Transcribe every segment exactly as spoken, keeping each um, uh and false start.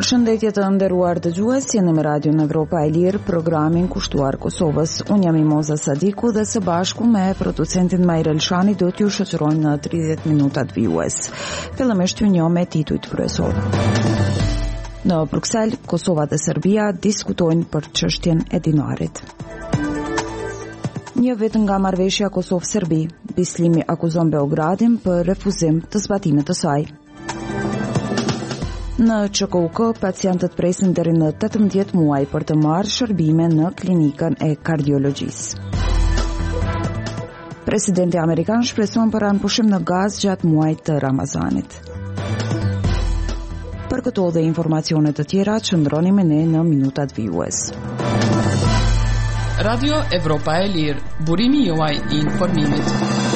Përshëndetje të nderuar dëgjues, jeni me Radion Evropa e Lirë, programin kushtuar Kosovës. Unë jam Imoza Sadiku dhe së bashku me producentin Majrel Shani do t'ju shoqërojmë në tridhjetë minutat vijues. Fillimisht ju njoh me titujt kryesor. Në Bruksel, Kosova dhe Serbia diskutojnë për çështjen e dinarit. Një vit nga marrëveshja Kosovë-Serbi, Bislimi akuzon Beogradin për refuzim të zbatimit të saj. Në Q K U K, pacientët presin deri në tetëmbëdhjetë muaj për të marrë shërbime në klinikën e kardiologjisë. Presidenti amerikan shpreson për anëpushim në gaz gjatë muajit të Ramazanit. Për këto dhe informacione të tjera, qëndroni me ne në minutat vijues. Radio Evropa e Lirë, burimi juaj i informimit.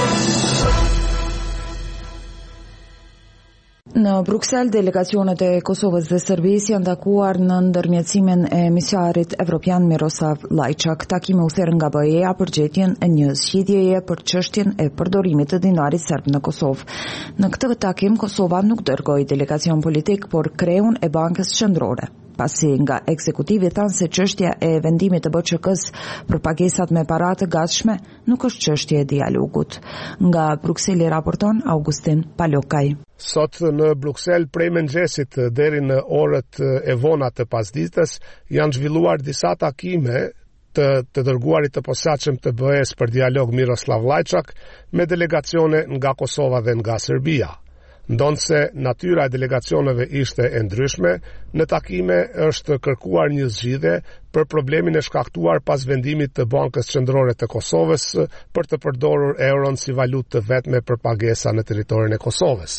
Në Bruksel, delegacionet e Kosovës dhe Serbisë janë takuar në ndërmjetësimin e emisarit evropian Miroslav Lajçak. Takimi u therr nga B E A për gjetjen e një zgjidhjeje për çështjen e përdorimit të dinarit serb në Kosovë. Në këtë takim, Kosova nuk dërgoi delegacion politik, por kreun e Bankës Qendrore, pasi nga ekzekutivi thanë se çështja e vendimit të B Q K-s për pagesat me para të gatshme nuk është çështje e dialogut. Nga Brukseli raporton Augustin Palokaj. Sot në Bruksel prej mëngjesit deri në orët e vona të pasdites janë zhvilluar disa takime të, të dërguarit të posaçëm të B E-s për dialog Miroslav Lajçak me delegacione nga Kosova dhe nga Serbia. Ndonse natyra e delegacioneve ishte e ndryshme, në takime është kërkuar një zgjidhje për problemin e shkaktuar pas vendimit të Bankës Qendrore të Kosovës për të përdorur euron si valutë të vetme për pagesa në territorin e Kosovës.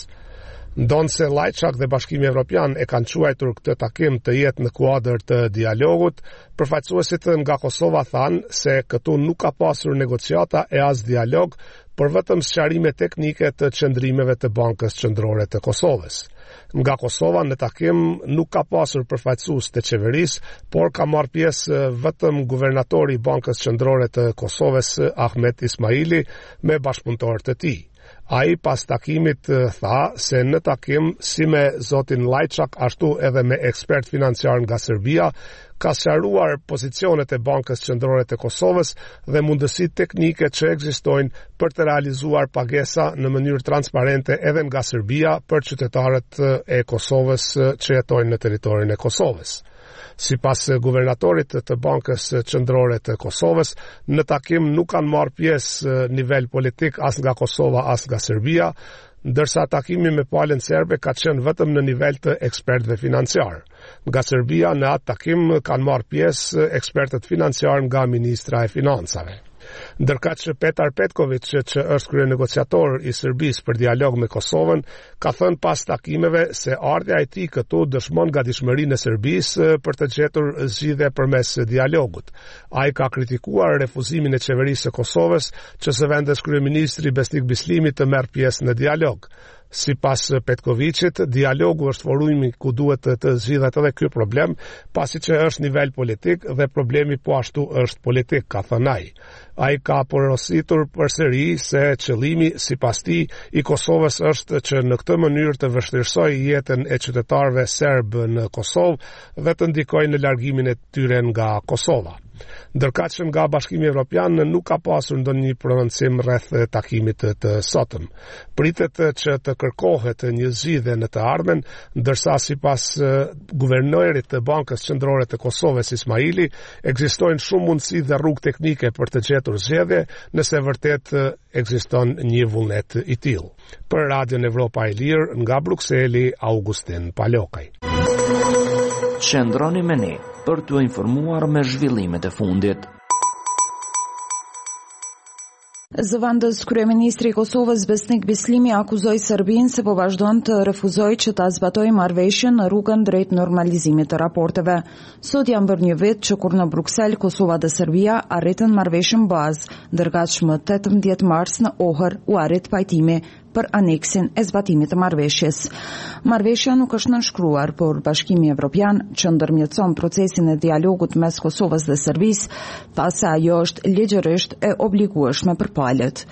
Ndonse Lajçak dhe Bashkimi Evropian e kanë quajtur këtë takim të jetë në kuadër të dialogut, përfaqësuesit nga Kosova thanë se këtu nuk ka pasur negociata e as dialog, por vetëm sqarime teknike të qëndrimeve të Bankës Qendrore të Kosovës. Nga Kosova në takim nuk ka pasur përfaqësues të qeverisë, por ka marrë pjesë vetëm guvernatori i Bankës Qendrore të Kosovës Ahmet Ismaili me bashkëpunëtorët e tij. Ai pas takimit tha se në takim si me zotin Lajçak ashtu edhe me ekspert financiar nga Serbia ka sqaruar pozicionet e Bankës Qendrore të Kosovës dhe mundësitë teknike që ekzistojnë për të realizuar pagesa në mënyrë transparente edhe nga Serbia për qytetarët e Kosovës që jetojnë në territorin e Kosovës. Sipas guvernatorit të Bankës Qendrore të Kosovës, në takim nuk kanë marrë pjesë nivel politik as nga Kosova as nga Serbia, ndërsa takimi me palën serbe ka qenë vetëm në nivel të ekspertëve financiar. Nga Serbia në atë takim kanë marrë pjesë ekspertët financiar nga Ministra e Financave. Ndërkaq që Petar Petković, që është kryenegociator i Serbisë për dialog me Kosovën, ka thënë pas takimeve se ardha e tij këtu dëshmon gatishmërinë e Serbisë për të gjetur zgjidhje përmes dialogut. Ai ka kritikuar refuzimin e qeverisë së Kosovës që së vendes kryeministri Besnik Bislimi të merr pjesë në dialog. Sipas Petkovićit, dialogu është forumi ku duhet të, të zgjidhet edhe ky problem, pasi që është nivel politik dhe problemi po ashtu është politik, ka thënë ai. Ai ka porositur përsëri se qëllimi sipas tij i Kosovës është që në këtë mënyrë të vështirësojë jetën e qytetarëve serb në Kosovë dhe të ndikojë në largimin e tyre nga Kosova. Ndërkaq që nga Bashkimi Evropian nuk ka pasur ndonjë prononcim rreth takimit të, të sotëm. Pritet që të kërkohet një zgjidhje në të ardhmen, ndërsa sipas guvernorit të Bankës Qendrore të Kosovës Ismaili, ekzistojnë shumë mundësi dhe rrugë teknike për të gjetur zgjedhje, nëse vërtet ekziston një vullnet i tillë. Për Radion Evropa e Lirë nga Brukseli, Augustin Palokaj. Qëndroni me ne për t'u informuar me zhvillimet e fundit. Zëvendës kryeministri i Kosovës Besnik Bislimi akuzoi Serbinë se po vazhdon të refuzojë që ta zbatojë marrëveshjen në rrugën drejt normalizimit të raporteve. Sot janë bërë një vit që kur në Bruksel Kosova dhe Serbia arritën marrëveshjen bazë, ndërkaq më tetëmbëdhjetë mars në Ohër u arrit pajtimi për aneksin e zbatimit të marrëveshjes. Marrëveshja nuk është nënshkruar, por Bashkimi Evropian, që ndërmjetëson procesin e dialogut mes Kosovës dhe Serbisë, tha se ajo është ligjërisht e obligueshme për palët.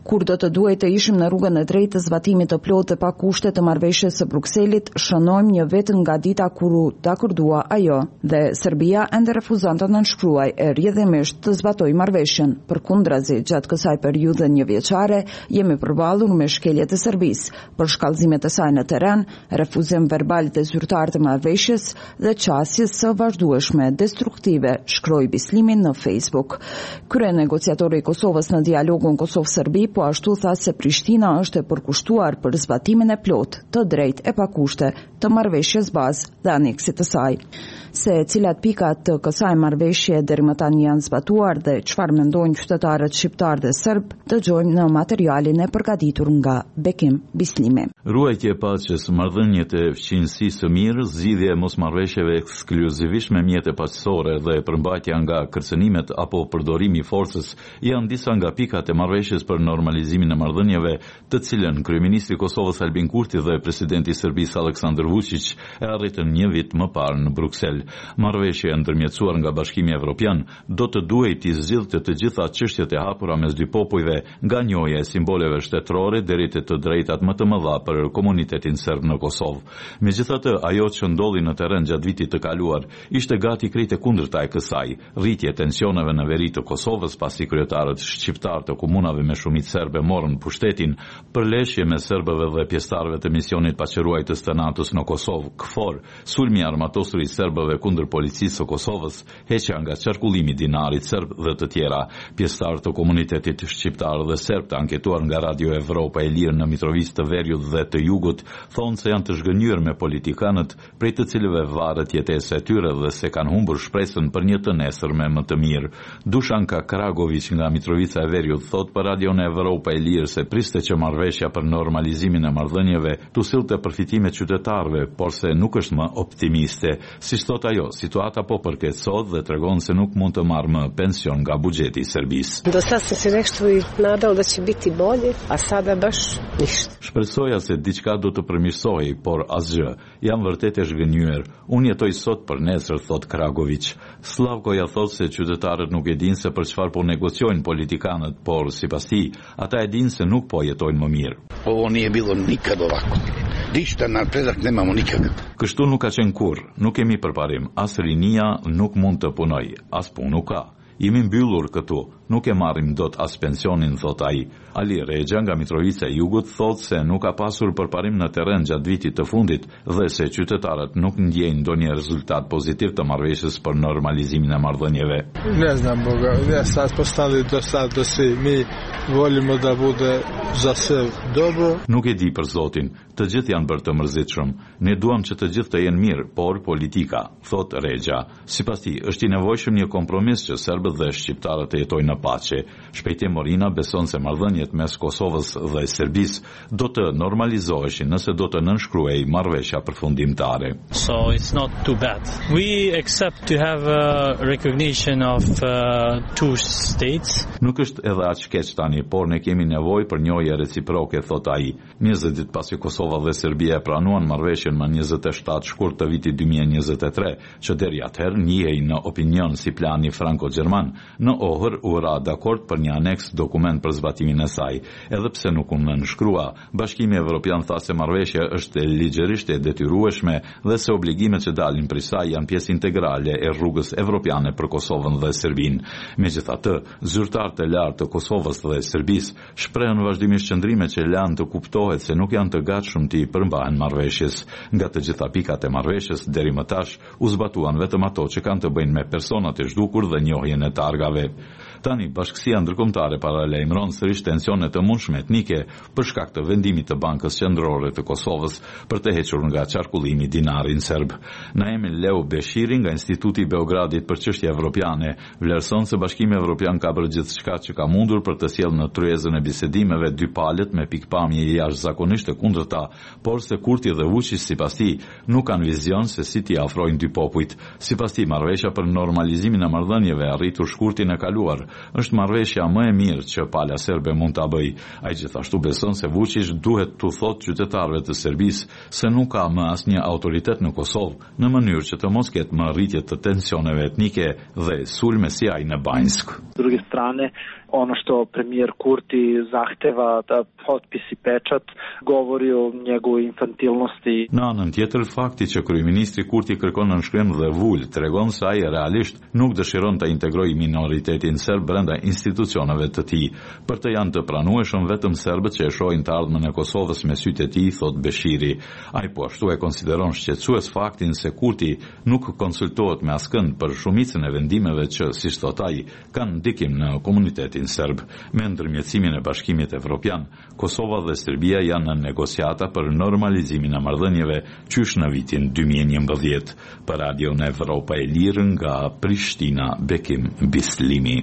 Kur do të duhet të ishim në rrugën e drejtë të zbatimit të plotë të pakushte të marrëveshjes së Brukselit, shënojmë një vetë nga dita kur ta akordua ajo dhe Serbia ende refuzon të nënshkruaj e rrjedhimisht të zbatojë marrëveshjen. Përkundrazi, gjatë kësaj periudhe njëvjeçare, jemi përballur me shkeljet e Serbisë për shkallëzimet e saj në terren, refuzim verbal të zyrtarë të marrëveshjes dhe qasjes së vazhdueshme destruktive, shkroi Bislimi në Facebook. Krye negociatori i Kosovës në dialogun Kosovë-Serbi po ashtu tha se Prishtina është e përkushtuar për zbatimin e plotë, të drejtë e pakushte të marrëveshjes bazë dhe aneksit të saj. Se cilat pikat të kësaj marrëveshje deri më tani janë zbatuar dhe çfarë mendojnë qytetarët shqiptar dhe serb, dëgjojmë në materialin e përgatitur nga Bekim Bislimi. Ruajtje e paqes, marrëdhëniet e fqinjësisë së mirë, zgjidhje e mosmarrëveshjeve ekskluzivisht me mjete paqësore dhe përmbajtja nga kërcënimet apo përdorimi i forcës janë disa nga pikat e marrëveshjes për normalizimin e marrëdhënieve, të cilën kryeministri i Kosovës Albin Kurti dhe presidenti i Serbisë Aleksandar Vučić e arritën një vit më parë në Bruksel. Marrëveshja e ndërmjetësuar nga Bashkimi Evropian do të duhej të zgjidhte të gjitha çështjet e hapura mes dy popujve, nga njohja e simboleve shtetërore deri te të drejtat më të mëdha për komunitetin serb në Kosovë. Megjithatë, ajo që ndodhi në terren gjatë vitit të kaluar ishte gati krejt e kundërta e kësaj, rritje e tensioneve në veri të Kosovës pasi kryetarët shqiptar të komunave me shumicë serbe morën pushtetin, përleshje me serbëve dhe pjesëtarëve të misionit paqëruajtës të NATO-s në Kosovë, KFOR, sulmi armatosur i serbëve kundër policisë së Kosovës, heqja nga qarkullimi i dinarit serb dhe të tjera. Pjesëtarë të komunitetit shqiptar dhe serb të anketuar nga Radio Evropa e Lirë në Mitrovicë të Veriut dhe të Jugut thonë se janë të zhgënjur me politikanët, prej të cilëve varet jetesa e tyre dhe se kanë humbur shpresën për një të nesërme më të mirë. Dušanka Kragović nga Mitrovica e Veriut thot për Radio Evropa e Lirë se priste që marrëveshja për normalizimin e marrëdhënieve tu sillte përfitime qytetarëve, por se nuk është më optimiste. Si thot ajo, situata po përkeqësohet dhe tregon se nuk mund të marrë më pension nga buxheti i Serbisë. Do sad sam se nešto i nadao da će biti bolje, a sada baš ništa. Shpresoja se diçka do të përmirësohej, por asgjë. Jam vërtet e zhgënjur. Unë jetoj sot për nesër, thot Kragović. Slavko ja thot se qytetarët nuk e dinë se për çfarë po negociojnë politikanët, por sipas tij, ata e dinë se nuk po jetojnë më mirë. Ovo nije bilo nikad ovako. Ništa napredak nemamo nikad. Kështu nuk ka qenë kurr, nuk kemi përparim, as rinia nuk mund të punoj, as punë nuk ka. Jemi mbyllur këtu, nuk e marrim dot as pensionin, thot ai. Ali Regja nga Mitrovica e Jugut thot se nuk ka pasur përparim në terren gjatë vitit të fundit dhe se qytetarët nuk ndjejnë ndonjë rezultat pozitiv të marrëveshjes për normalizimin e marrëdhënieve. Ne znam Boga, ja sad postali do sad do svi, mi volimo da bude za sve dobro. Nuk e di për Zotin, të gjithë janë bërë të mërzitshëm. Ne duam që të gjithë të jenë mirë, por politika, thot Regja. Sipas tij, është i nevojshëm një kompromis që serbët dhe shqiptarët të jetojnë në paqe. Shpejti Morina beson se marrëdhëniet mes Kosovës dhe Serbisë do të normalizoheshin nëse do të nënshkruhej marrëveshja përfundimtare. So it's not too bad. We accept to have a recognition of uh, two states. Nuk është edhe aq keq tani, por ne kemi nevojë për njohje reciproke, thot ai. njëzet ditë pasi Kosova dhe Serbia e pranuan marrëveshjen më njëzet e shtatë shkurt të vitit dy mijë e njëzet e tre, që deri atëherë njihej në opinion si plani franko-gjerman. Në Ohër u ra dakord për një aneks dokument për zbatimin e saj. Edhe pse nuk u nënshkrua, Bashkimi Evropian tha se marrëveshja është ligjërisht e detyrueshme dhe se obligimet që dalin prej saj janë pjesë integrale e rrugës evropiane për Kosovën dhe Serbinë. Megjithatë, zyrtarët e lartë të Kosovës dhe Serbisë shprehen vazhdimisht qëndrime që lanë të kuptohet se nuk janë të gatshëm të i përmbahen marrëveshjes. Nga të gjitha pikat e marrëveshjes deri më tash u zbatuan vetëm ato që kanë të bëjnë me personat e zhdukur dhe njohjen e targave. Tani, Bashkësia Ndërkombëtare paralajmëron sërish tensione të mundshme etnike për shkak të vendimit të Bankës Qendrore të Kosovës për të hequr nga qarkullimi dinarin serb. Naemi Leo Beshiri nga Instituti i Beogradit për çështje evropiane vlerëson se Bashkimi Evropian ka bërë gjithçka që ka mundur për të sjellë në tryezën e bisedimeve dy palët me pikpamje jashtëzakonisht të kundërta, por se Kurti dhe Vučić sipas tij nuk kanë vizion se si t'i afrojnë dy popujt. Sipas tij, marrëveshja për normalizimin e marrëdhënieve arritur shkurtin e kaluar është marrëveshja më e mirë që pala serbe mund ta bëjë. Ai gjithashtu beson se Vučić duhet t'u thotë qytetarëve të Serbisë se nuk ka më asnjë autoritet në Kosovë në mënyrë që të mos ketë më rritje të tensioneve etnike dhe sulme si ai në Banjsk. S druge strane, ono što premijer Kurti zahteva da potpisi pečat govori o njegovoj infantilnosti. Në anën tjetër, fakti që kryeministri Kurti kërkon nënshkrim dhe vul tregon se ai realisht nuk dëshiron të integrojë minoritetin serb brenda institucioneve të tij. Për të janë të pranueshëm vetëm serbët që e shohin të ardhmen e Kosovës me sytë e tij, thot Beshiri. Ai po ashtu e konsideron shqetësues faktin se Kurti nuk konsultohet me askënd për shumicën e vendimeve që, siç thot ai, kanë ndikim në komunitetin serb. Me ndërmjetësimin e Bashkimit Evropian, Kosova dhe Serbia janë në negociata për normalizimin e marrëdhënieve qysh në vitin dy mijë e njëmbëdhjetë. Për Radio në Evropa e Lirë nga Prishtina, Bekim Bislimi.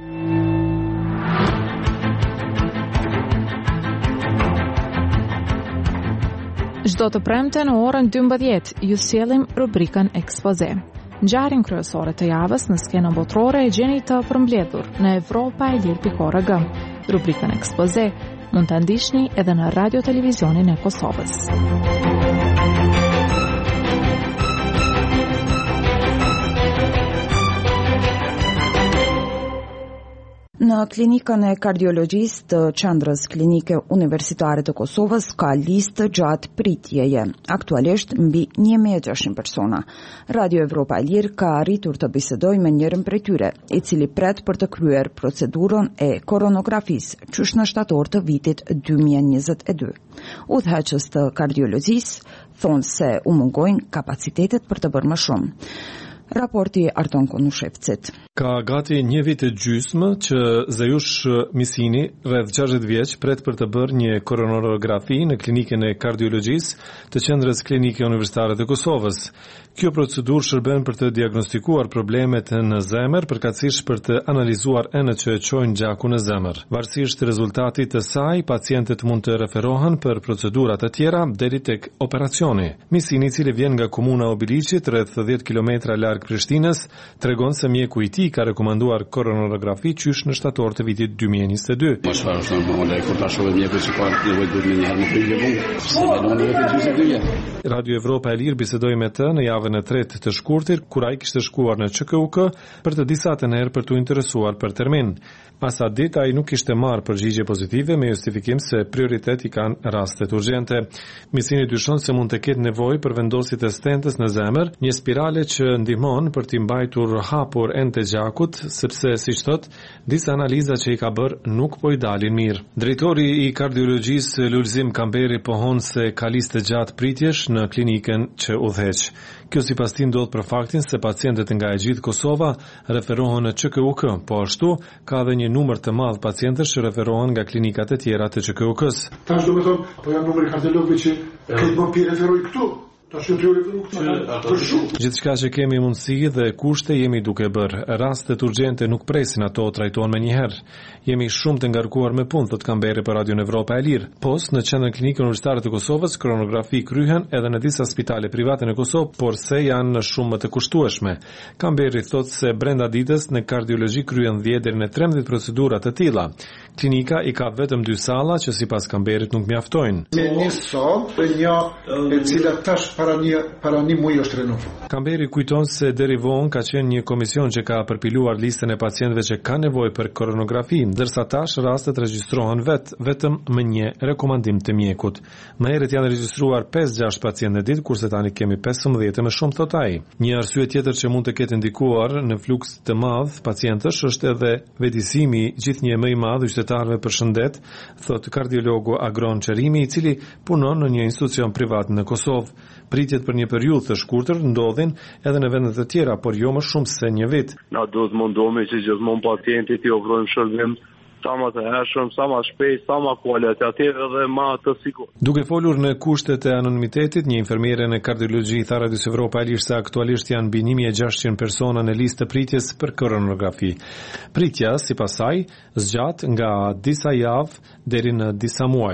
Çdo të premte në orën dymbëdhjetë ju sjellim rubrikën Ekspoze. Ngjarjen kryesore të javës në skenën botërore e gjeni të përmbledhur në evropa e lirë pikë org. Rubrikën Ekspoze mund ta ndiqni edhe në Radio Televizionin e Kosovës. Në klinikën e kardiologjisë të Qendrës Klinike Universitare të Kosovës ka listë gjatë pritjeje, aktualisht mbi një mijë e gjashtëqind persona. Radio Evropa e Lirë ka arritur të bisedojë me njërin prej tyre, i cili pret për të kryer procedurën e koronografisë qysh në shtator të vitit dy mijë e njëzet e dy. Udhëheqës të kardiologjisë thonë se u mungojnë kapacitetet për të bërë më shumë. Raporti Arton Konushevcit. Ka gati një vit e gjysmë që Zajush Misini, rreth gjashtëdhjetë vjeç, pret për të bërë një koronografi në klinikën e kardiologjisë të Qendrës Klinike Universitare të Kosovës. Kjo procedurë shërben për të diagnostikuar problemet në zemër, përkatësisht për të analizuar enët që e çojnë gjakun në zemër. Varësisht rezultatit të saj, pacientët mund të referohen për procedurat të tjera deri tek operacioni. Misini, i cili vjen nga komuna Obiliqit, rreth dhjetë kilometra larg Prishtinës, tregon se mjeku i tij ka rekomanduar koronografi qysh në shtator të vitit dy mijë e njëzet e dy. Mosha është normale, kur ta shohim mjekun që ka nevojë duhet më një herë më prilevon. Radio Evropa e Lirë bisedoi me të në javën e tretë të shkurtir, kur ai kishte shkuar në Q K U K për të disatë herë për të interesuar për termin. Asa ditë ai nuk kishte marrë përgjigje pozitive me justifikim se prioritet i kanë rastet urgjente. Misini dyshon se mund të ketë nevojë për vendosje të stentës në zemër, një spirale që ndihmon për t'i mbajtur hapur enë të gjakut, sepse siç thot, disa analiza që i ka bërë nuk po i dalin mirë. Drejtori i kardiologjisë Lulzim Kamberi pohon se ka listë gjatë pritjesh në klinikën që udhëheq. Kjo sipas tij ndodh për faktin se pacientët nga e gjithë Kosova referohen në Q K U K, po ashtu ka edhe një numër të madh pacientësh që referohen nga klinikat e tjera të Q K U K-s. Tash do të thonë, po janë numri kardiologëve që këtë më pi referoj këtu. Gjithçka që kemi mundësi dhe kushte jemi duke bërë. Rastet urgjente nuk presin, ato trajtohen me njëherë. Jemi shumë të ngarkuar me punë, thot Kamberi për Radio Evropa e Lirë. Post në Qendrën Klinike Universitare të Kosovës, koronografi kryhen edhe në disa spitale private në Kosovë, por se janë në shumë më të kushtueshme. Kamberi thot se brenda ditës në kardiologji kryen dhjetë deri në trembëdhjetë procedura të tilla. Klinika i ka vetëm dy salla që sipas Kamberit nuk mjaftojnë. Me një sallë, një e cila tash para një para një muaji është renovuar. Kamberi kujton se deri vonë ka qenë një komision që ka përpiluar listën e pacientëve që kanë nevojë për koronografi, ndërsa tash rastet regjistrohen vetë vetëm me një rekomandim të mjekut. Më herët janë regjistruar pesë gjashtë pacientë në ditë, kurse tani kemi pesëmbëdhjetë më shumë, thot ai. Një arsye tjetër që mund të ketë ndikuar në fluks të madh pacientësh është edhe vetësimi gjithnjë më i madh i qytetarëve për shëndet, thot kardiologu Agron Çerimi, i cili punon në një institucion privat në Kosovë. Pritjet për një periudhë të shkurtër ndodhin edhe në vende të tjera, por jo më shumë se një vit. Na duhet mundohemi që gjithmonë pacientit t'i ofrojmë shërbim sa më të hershëm, sa më shpejt, sa më kualitativ dhe më të sigurt. Duke folur në kushtet e anonimitetit, një infermiere në kardiologji tha Radios Evropa e Lirë se aktualisht janë mbi një mijë e gjashtëqind persona në listë të pritjes për koronografi. Pritja, sipas saj, zgjat nga disa javë deri në disa muaj.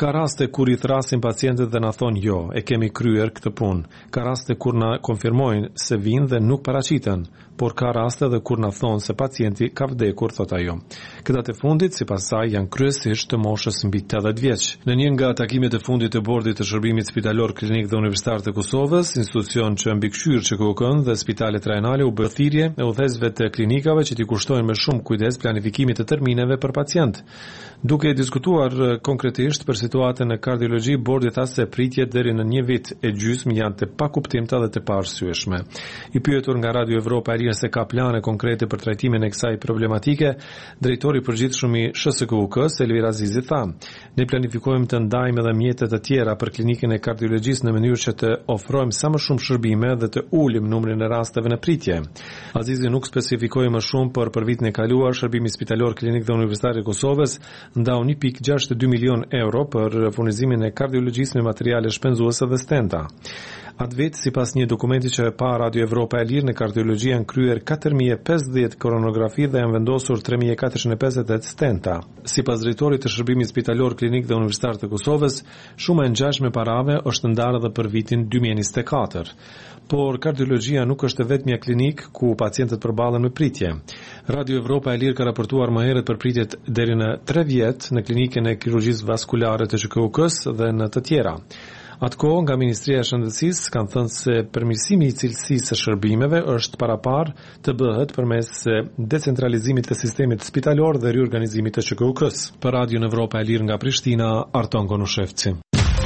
Ka raste kur i thrasin pacientët dhe na thonë jo, e kemi kryer këtë punë. Ka raste kur na konfirmojnë se vinë dhe nuk paraqiten, por ka raste dhe kur na thonë se pacienti ka vdekur, thot ajo. Këta të fundit, sipas saj, janë kryesisht të moshës mbi tetëdhjetë vjeç. Në një nga takimet e fundit të bordit të shërbimit spitalor klinik dhe universitar të Kosovës, institucion që mbikëqyr Q K U K-n dhe spitalet rajonale u bë thirrje e udhëzësve të klinikave që t'i kushtojnë me shumë kujdes planifikimit të termineve për pacient. Duke diskutuar konkretisht për situatën e kardiologji, bordi tha se pritjet deri në një vit e gjysmë janë të pakuptimta dhe të paarsyeshme. I pyetur nga Radio Evropa e Lirë se ka plane konkrete për trajtimin e kësaj problematike, drejtori i përgjithshëm i S S K U K, Elvir Azizi, tha: "Ne planifikojmë të ndajmë edhe mjete të tjera për klinikën e kardiologjisë në mënyrë që të ofrojmë sa më shumë shërbime dhe të ulim numrin e rasteve në pritje." Azizi nuk specifikoi më shumë, por për vitin e kaluar shërbimi spitalor klinik dhe universitar i Kosovës ndau një pikë gjashtëdhjetë e dy milion euro për furnizimin e kardiologjisë me materiale shpenzuese dhe stenta. Atë vit, sipas një dokumenti që e pa Radio Evropa e Lirë, në kardiologji janë kryer katër mijë e pesëdhjetë koronografi dhe janë vendosur tre mijë e katërqind e pesëdhjetë e tetë stenta. Sipas drejtorit të shërbimit spitalor klinik dhe universitar të Kosovës, shuma e ngjashme parave është ndarë edhe për vitin dy mijë e njëzet e katër. Por kardiologjia nuk është vetmja klinik ku pacientët përballen me pritje. Radio Evropa e Lirë ka raportuar më herët për pritjet deri në tre vjet në klinikën e kirurgjisë vaskulare të Q K U K-s dhe në të tjera. Atko, nga Ministria e Shëndetësisë kanë thënë se përmirësimi i cilësisë së shërbimeve është paraparë të bëhet përmes decentralizimit të sistemit spitalor dhe riorganizimit të Q K U K-s. Për Radio Evropa e Lirë nga Prishtina, Arton Konushevci.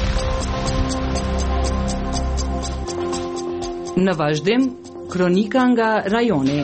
Në vazhdim, kronika nga rajoni.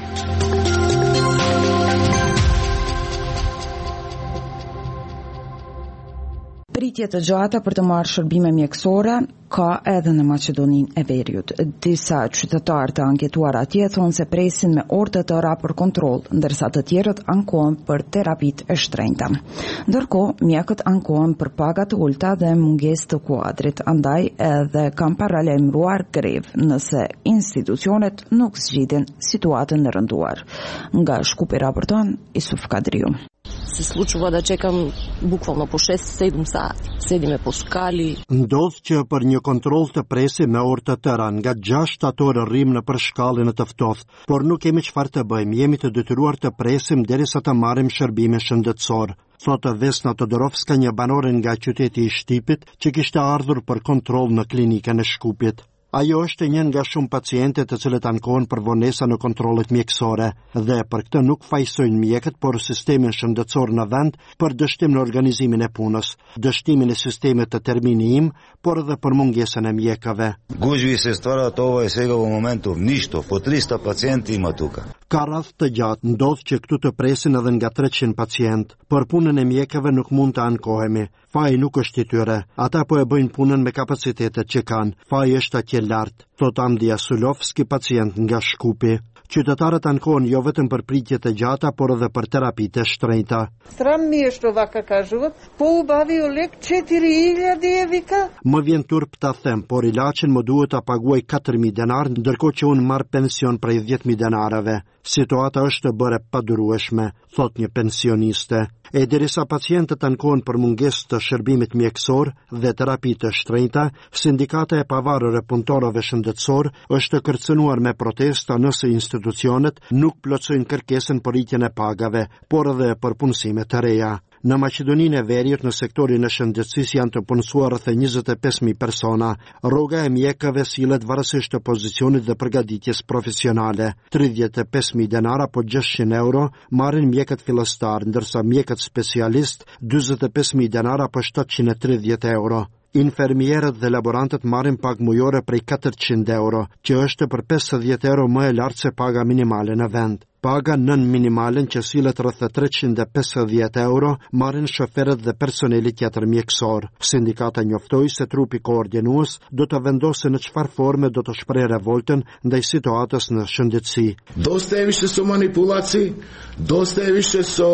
Pritje të gjata për të marrë shërbime mjekësore ka edhe në Maqedoninë e Veriut. Disa qytetarë të anketuar atje thonë se presin me orë të tëra për kontroll, ndërsa të tjerët ankohen për terapitë e shtrenjta. Ndërkohë, mjekët ankohen për paga të ulta dhe mungesë të kuadrit, andaj edhe kanë paralajmëruar grevë nëse institucionet nuk zgjidhin situatën e rënduar. Nga Shkupi raporton Isuf Kadriu. Se случува да чекам буквално по шест седем сати. Седиме по скали. Ndodh që për një kontroll të presi me orë të tëra, nga gjashtë orë rrim në për shkallën e të ftohtë, por nuk kemi çfarë të bëjmë, jemi të detyruar të presim derisa të marrim shërbime shëndetësor. Thotë Vesna Todorovska, një banore nga qyteti i Shtipit, që kishte ardhur për kontroll në klinikën e Shkupit. Ajo është një nga shumë pacientet të cilët ankohen për vonesa në kontrollet mjekësore dhe për këtë nuk fajsojnë mjekët, por sistemin shëndetësor në vend për dështim në organizimin e punës, dështimin e sistemit të terminim, por edhe për mungesën e mjekëve. Gužvi se stvarat ovo je svega u momentu ništo, po trista pacijenti ima tuka. Ka radh të gjatë, ndodh që këtu të presin edhe nga treqind pacient, por punën e mjekëve nuk mund të ankohemi. Faji nuk është i tyre, ata po e bëjnë punën me kapacitetet që kanë, faji është atje lartë, thot Andija Sulovski, pacient nga Shkupi. Qytetarët ankohen jo vetëm për pritjet e gjata, por edhe për terapitë e shtrenjta. Странно ми е, що вака кажуват, по-убавио лек четири хиляди е, вика. Më vjen turp ta them, por ilaçin më duhet ta paguaj katër mijë denar, ndërkohë që unë marr pension prej dhjetë mijë denarave. Situata është e bërë padurueshme, thot një pensioniste. E derisa pacientët ankohen për mungesë të shërbimit mjekësor dhe terapi të shtrenjta, sindikata e pavarur e punëtorëve shëndetësor është kërcënuar me protesta nëse institucionet nuk plotësojnë kërkesën për rritjen e pagave, por edhe për punësime të reja. Në Maqedoninë e Veriut, në sektorin e shëndetësisë janë të punësuar rreth njëzet e pesë mijë persona. Rroga e mjekëve sillet varësisht të pozicionit dhe përgatitjes profesionale. tridhjetë e pesë mijë denara apo gjashtëqind euro marrin mjekët fillestar, ndërsa mjekët specialist dyzet e pesë mijë denara apo shtatëqind e tridhjetë euro. Infermierët dhe laborantët marrin pagë mujore prej katërqind euro, që është për pesëdhjetë euro më e lartë se paga minimale në vend. Paga nën minimalen, që sillet rreth treqind e pesëdhjetë euro, marrin shoferët dhe personeli tjetër mjekësor. Sindikata njoftoi se trupi koordinues do të vendosë në çfarë forme do të shprehë revoltën ndaj situatës në shëndetësi. Dosta je više so manipulacji, dosta je više so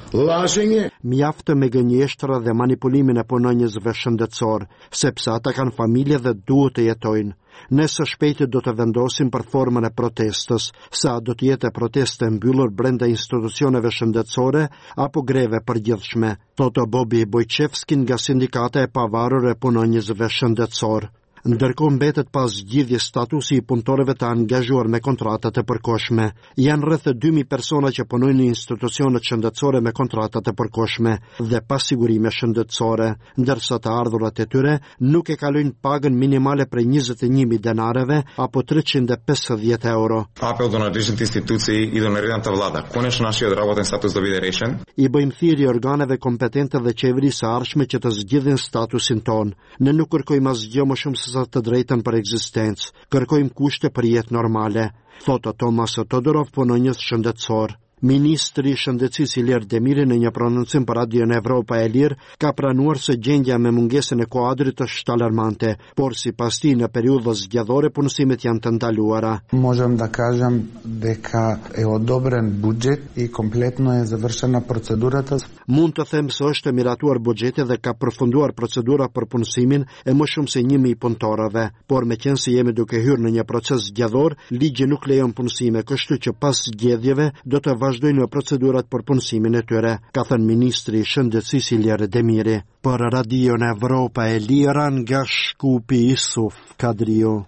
laženje. Mjaftë me gënjeshtra dhe manipulimin e punonjësve shëndetësor, sepse ata kanë familje dhe duhet të jetojnë. Ne së shpejti do të vendosim për formën e protestës, sa do të jetë proteste mbyllur brenda institucioneve shëndetësore apo greve përgjithshme, thotë Bobi Bojqevski nga Sindikata e Pavarur e Punonjësve Shëndetësor. Ndërkohë mbetet pas zgjidhjes statusi i punëtorëve të angazhuar me kontratat e përkohshme. Janë rreth dy mijë persona që punojnë në institucionet shëndetësore me kontratat e përkohshme dhe pa sigurime shëndetësore, ndërsa të ardhurat e tyre nuk e kalojnë pagën minimale prej njëzet e një mijë denareve apo treqind e pesëdhjetë euro. Apel do në rishën të instituciji i do në rritan të vlada. Kone shë nashio dhe rabotën status do vide reshen? I bëjmë thirrje organeve kompetente dhe qeverisë së ardhshme që të zgjidhin statusin ton. Ne nuk kërkojmë asgjë më shumë se të drejtën për ekzistencë, kërkojmë kushte për jetë normale, thotë Tomas Todorov, punonjës shëndetësor. Ministri i Shëndetësisë Ilir Demiri në një prononcim për Radion Evropa e Lirë ka pranuar se gjendja me mungesën e kuadrit është alarmante, por sipas tij në periudhën zgjedhore punësimet janë të ndaluara. Možem da kažem дека е одобрен buxhet i kompletno je završena procedurata. Mund të them se është miratuar buxheti dhe ka përfunduar procedura për punësimin e më shumë se një mijë punëtorëve, por meqense jemi duke hyrë në një proces zgjedhor, ligji nuk lejon punësime, kështu që pas zgjedhjeve do të vazhdojnë procedurat për punësimin e tyre, ka thënë ministri i Shëndetësisë Ilir Demiri. Për Radion Evropa e Lira nga Shkupi Isuf Kadrio.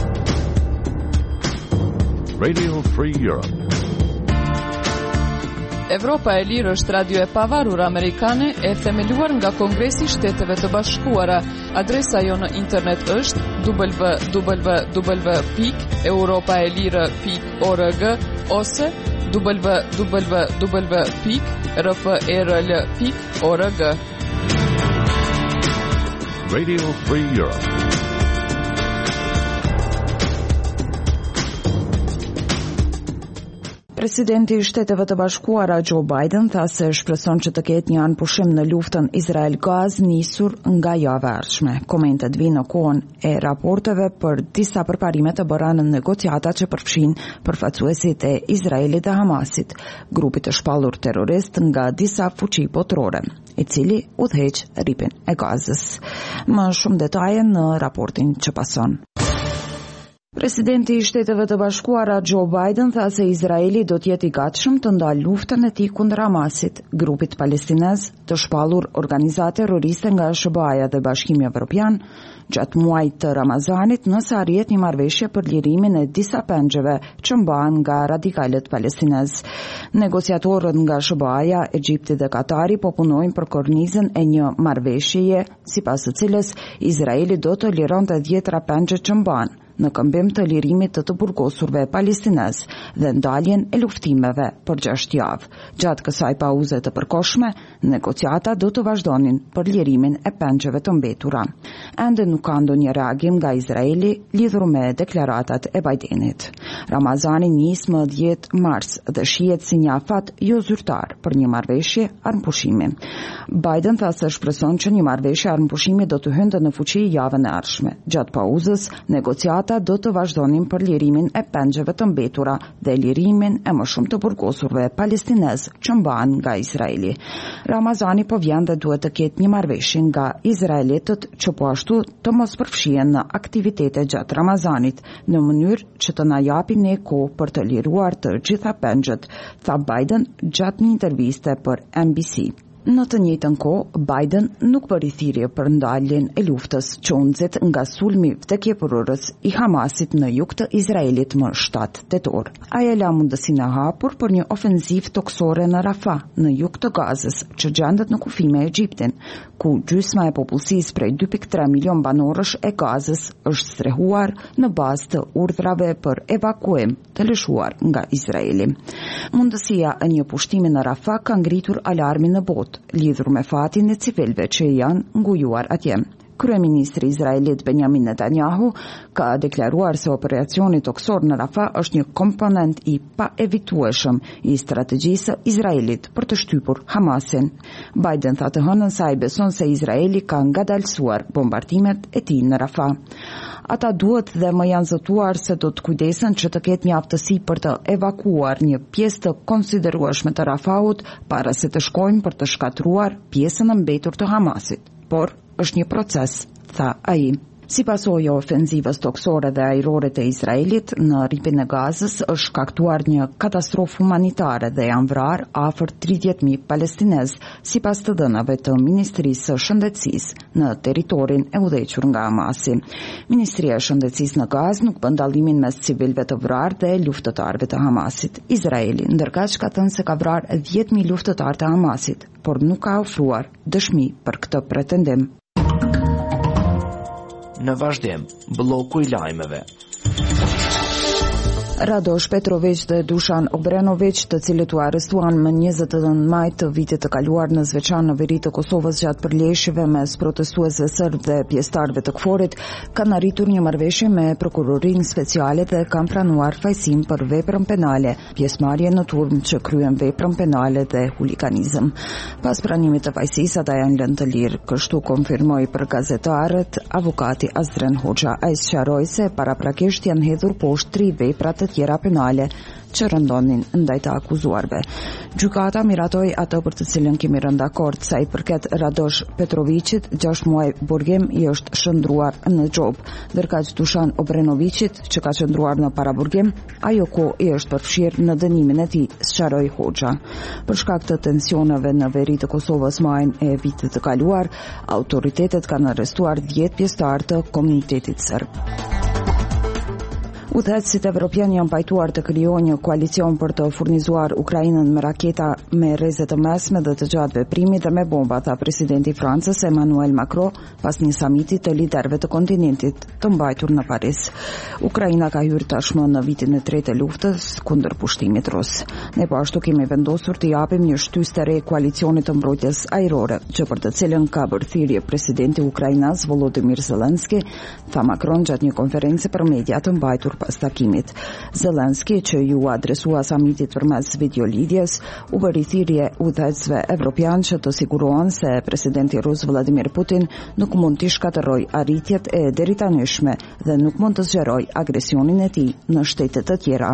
Radio Free Europe. Evropa e Lirë është radio e pavarur amerikane e themeluar nga Kongresi i Shteteve të Bashkuara. Adresa jo në internet është w w w pikë europaelire pikë org ose w w w pikë r f r l pikë org. Radio Free Europe. Presidenti i Shteteve të Bashkuara Joe Biden tha se shpreson që të ketë një anëpushim në luftën Izrael-Gaz nisur nga java e ardhshme. Komentet vinë në kohën e raporteve për disa përparime të bëra në negociata që përfshin përfaqësuesit e Izraelit dhe Hamasit, grupit të shpallur terrorist nga disa fuqi botërore, i cili udhëheq ripin e Gazës. Më shumë detaje në raportin që pason. Presidenti i Shteteve të Bashkuara Joe Biden tha se Izraeli do të jetë i gatshëm të ndalë luftën e tij kundër Hamasit, grupit palestinez të shpallur organizatë terroriste nga S B A-ja dhe Bashkimi Evropian, gjatë muajit të Ramazanit nëse arrihet një marrëveshje për lirimin e disa pengjeve që mbahen nga radikalet palestinez. Negociatorët nga S B A-ja, Egjipti dhe Katari po punojnë për kornizën e një marrëveshjeje sipas së cilës Izraeli do të lironte dhjetra pengje që mbahen në këmbim të lirimit të të burgosurve palestinez dhe ndaljen e luftimeve për gjashtë javë. Gjatë kësaj pauze të përkohshme, negociata do të vazhdonin për lirimin e pengjeve të mbetura. Ende nuk ka ndonjë reagim nga Izraeli lidhur me deklaratat e Bidenit. Ramazani nis më dhjetë mars dhe shihet si një afat jo zyrtar për një marrëveshje armëpushimi. Biden tha se shpreson që një marrëveshje armëpushimi do të hyndë në fuqi javën e ardhshme. Gjatë pauzës, negociata ata do të vazhdonin për lirimin e pengjeve të mbetura dhe lirimin e më shumë të burgosurve palestinez që mbahen nga Izraeli. Ramazani po vjen dhe duhet të ketë një marrëveshje nga izraelitët që po ashtu të mos përfshihen në aktivitete gjatë Ramazanit në mënyrë që të na japin ne kohë për të liruar të gjitha pengjet, tha Biden gjatë një interviste për N B C. Në të njëjtën kohë, Biden nuk bëri thirrje për ndaljen e luftës që u nxit nga sulmi vdekjeprorës i Hamasit në jug të Izraelit më shtatë tetor. Ai la mundësinë e hapur për një ofenzivë toksore në Rafah, në jug të Gazës, që gjendet në kufi me Egjiptin, ku gjysma e popullsisë prej dy pikë tre milion banorësh e Gazës është strehuar në bazë të urdhrave për evakuim të lëshuar nga Izraeli. Mundësia e një pushtimi në Rafah ka ngritur alarmin në botë lidhur me fatin e civilëve që janë ngujuar atje. Kryeministri Izraelit Benjamin Netanyahu ka deklaruar se operacioni toksor në Rafah është një komponent i paevitueshëm i strategjisë së Izraelit për të shtypur Hamasin. Biden tha të hënën se ai beson se Izraeli ka ngadalësuar bombardimet e tij në Rafah. Ata duhet dhe më janë zëtuar se do të kujdesen që të ketë një aftësi për të evakuuar një pjesë të konsiderueshme të Rafahut para se të shkojnë për të shkatruar pjesën e mbetur të Hamasit. Por është një proces, tha ai. Si pasojë ofenzivës toksore dhe ajrore të Izraelit në rripin e Gazës është shkaktuar një katastrofë humanitare dhe janë vrarë afër tridhjetë mijë palestinez, sipas të dhënave të Ministrisë së Shëndetësisë në territorin e udhëhequr nga Hamasi. Ministria e Shëndetësisë në Gazë nuk bën dallimin mes civilëve të vrarë dhe luftëtarëve të Hamasit. Izraeli ndërkaq ka thënë se ka vrarë dhjetë mijë luftëtarë të Hamasit, por nuk ka ofruar dëshmi për këtë pretendim. Në vazhdim, bloku i lajmeve. Radosh Petrović dhe Dušan Obrenović, të cilët u arrestuan më njëzet e nëntë maj të vitit të kaluar në Zveçan në veri të Kosovës gjatë përleshjeve mes protestuesve serb dhe pjesëtarëve të KFOR-it, kanë arritur një marrëveshje me prokurorinë speciale dhe kanë pranuar fajsim për veprën penale, pjesëmarrje në turm që kryen veprën penale dhe huliganizëm. Pas pranimit të fajsisë, ata janë lënë të lirë, kështu konfirmoi për gazetarët avukati Azren Hoxha. Ai sqaroi se paraprakisht janë hedhur poshtë tri vepra të tjera penale që rëndonin ndaj të akuzuarve. Gjykata miratoi ato për të cilën kemi rënë dakord, sa i përket Radosh Petrovićit, gjashtë muaj burgim i është shndruar në xhop, ndërkaq Dušan Obrenovićit, që ka qëndruar në paraburgim, ajo kohë i është përfshirë në dënimin e tij, sqaroi Hoxha. Për shkak të tensioneve në veri të Kosovës majin e vitit të kaluar, autoritetet kanë arrestuar dhjetë pjesëtar të komunitetit serb. Udhëheqësit evropian janë pajtuar të krijojnë një koalicion për të furnizuar Ukrainën me raketa me rreze të mesme dhe të gjatë veprimi dhe me bomba, tha presidenti i Francës Emmanuel Macron pas një samiti të liderëve të kontinentit të mbajtur në Paris. Ukraina ka hyrë tashmë në vitin e tretë të luftës kundër pushtimit rus. Ne po ashtu kemi vendosur të japim një shtysë të re koalicionit të mbrojtjes ajrore, që për të cilën ka bërë thirrje presidenti i Ukrainës Volodymyr Zelensky, tha Macron gjatë një konferencë për media të mbajtur pas takimit. Zelensky, që ju adresua samitit përmes videolidhjes, u bëri thirrje udhëheqësve evropian që të sigurohen se presidenti rus Vladimir Putin nuk mund të shkatërrojë arritjet e deritanishme dhe nuk mund të zgjerojë agresionin e tij në shtete të tjera.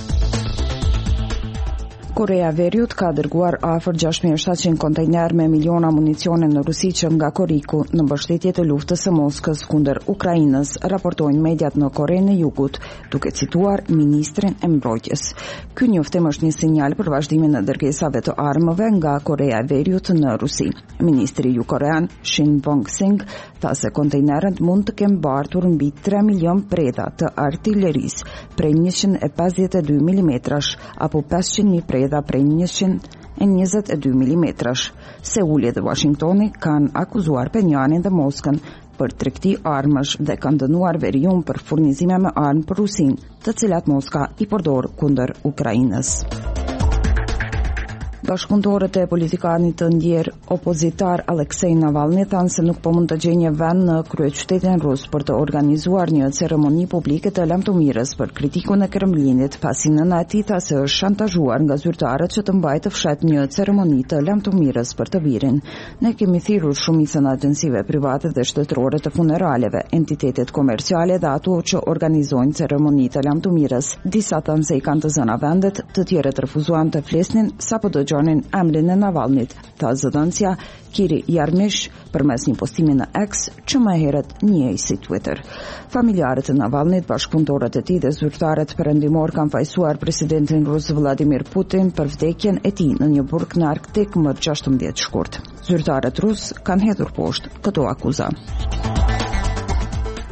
Korea e Veriut ka dërguar afër gjashtë mijë e shtatëqind kontejner me miliona municione në Rusi që nga Koriku në mbështetje të luftës së Moskës kundër Ukrainës, raportojnë mediat në Korenë e Jugut, duke cituar ministrin e mbrojtjes. Ky njoftim është një sinjal për vazhdimin e dërgesave të armëve nga Korea e Veriut në Rusi. Ministri jugokorean Shin Bong-sing tha se kontejnerët mund të kenë bartur mbi tre milion preda të artillerisë prej njëqind e pesëdhjetë e dy milimetrash apo pesëqind mijë preda dhe prej njëqind e njëzet e dy milimetrash. Seuli dhe Washingtoni kanë akuzuar Penjanin dhe Moskën për tregti armësh dhe kanë dënuar Veriun për furnizime me armë për Rusin, të cilat Moska i përdor kundër Ukrainës. Bashkëpunëtorët e politikanit të ndjer opozitar Aleksej Navalny thanë se nuk po mund të gjejë një vend në kryeqytetin rus për të organizuar një ceremoni publike të lamtumirës për kritikun e Kremlinit, pasi nëna e tij tha se është shantazhuar nga zyrtarët që të mbajë të fshetë një ceremoni të lamtumirës për të birin. Ne kemi thirrur shumicën e agjencive private dhe shtetërore të funeraleve, entitetet komerciale dhe ato që organizojnë ceremoni të lamtumirës. Disa thanë se i kanë të zëna vendet, të tjerët refuzuan të flesnin sapo dëgjonin emrin e Navalnit, tha zëdhënësja Kiri Jarmish përmes një postimi në X që më herët njihej si Twitter. Familjarët e Navalnit, bashkëpunëtorët e tij dhe zyrtarët perëndimor kanë fajsuar presidentin rus Vladimir Putin për vdekjen e tij në një burg në Arktik më gjashtëmbëdhjetë shkurt. Zyrtarët rus kanë hedhur poshtë këto akuza.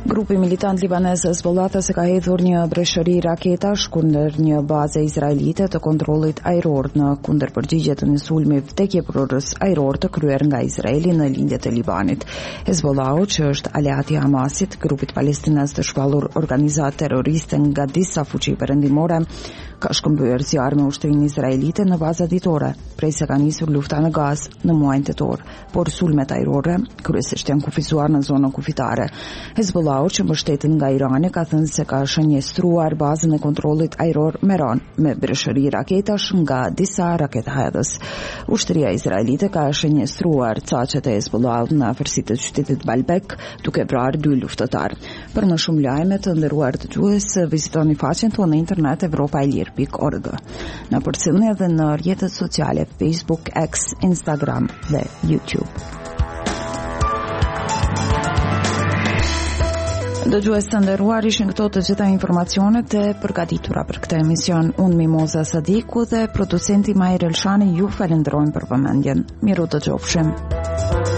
Grupi militant libanez Hezbollah se ka hedhur një breshëri raketash kundër një baze izraelite të kontrollit ajror në kundërpërgjigje të një sulmi vdekjeprorës ajror të kryer nga Izraeli në lindjet e Libanit. Hezbollahu, që është aleati i Hamasit, grupit palestinez të shpallur organizat terroriste nga disa fuqi perëndimore, ka shkëmbyer zjarr me ushtrinë izraelite në baza ditore, prej se ka nisur lufta në Gaz në muajin tetor, por sulmet ajrore kryesisht janë kufizuar në zonën kufitare. Hezbollahu, që mbështetet nga Irani, ka thënë se ka shënjestruar bazën e kontrollit ajror Meron me breshëri raketash nga disa raketahedhës. Ushtria izraelite ka shënjestruar caqet e Hezbollahut në afërsitë të qytetit Baalbek, duke vrarë dy luftëtar. Për më shumë lajme të nderuar dëgjues, vizitoni faqen tonë në internet Europa e Lirë pikë org. Na përcjellni edhe në rrjetet sociale Facebook, X, Instagram dhe YouTube. Dëgjues të nderuar, ishin këto të gjitha informacionet e përgatitura për këtë emision. Unë Mimoza Sadiku dhe producenti Majr Elshani ju falenderojmë për vëmendjen. Miru dëgjofshim.